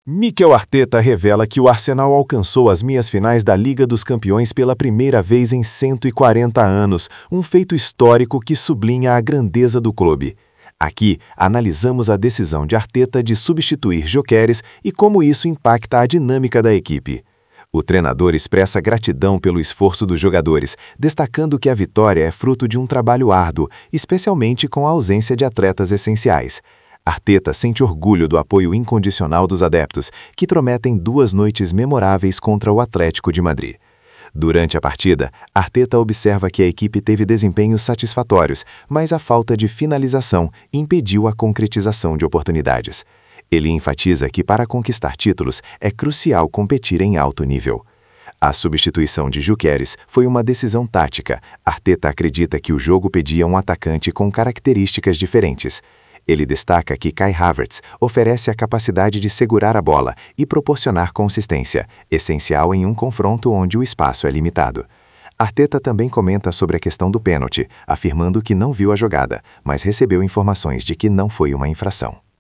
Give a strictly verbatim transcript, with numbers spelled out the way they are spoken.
Mikel Arteta revela que o Arsenal alcançou as meias finais da Liga dos Campeões pela primeira vez em cento e quarenta anos, um feito histórico que sublinha a grandeza do clube. Aqui, analisamos a decisão de Arteta de substituir Gyökeres e como isso impacta a dinâmica da equipe. O treinador expressa gratidão pelo esforço dos jogadores, destacando que a vitória é fruto de um trabalho árduo, especialmente com a ausência de atletas essenciais. Arteta sente orgulho do apoio incondicional dos adeptos, que prometem duas noites memoráveis contra o Atlético de Madrid. Durante a partida, Arteta observa que a equipe teve desempenhos satisfatórios, mas a falta de finalização impediu a concretização de oportunidades. Ele enfatiza que para conquistar títulos é crucial competir em alto nível. A substituição de Gyökeres foi uma decisão tática. Arteta acredita que o jogo pedia um atacante com características diferentes. Ele destaca que Kai Havertz oferece a capacidade de segurar a bola e proporcionar consistência, essencial em um confronto onde o espaço é limitado. Arteta também comenta sobre a questão do pênalti, afirmando que não viu a jogada, mas recebeu informações de que não foi uma infração.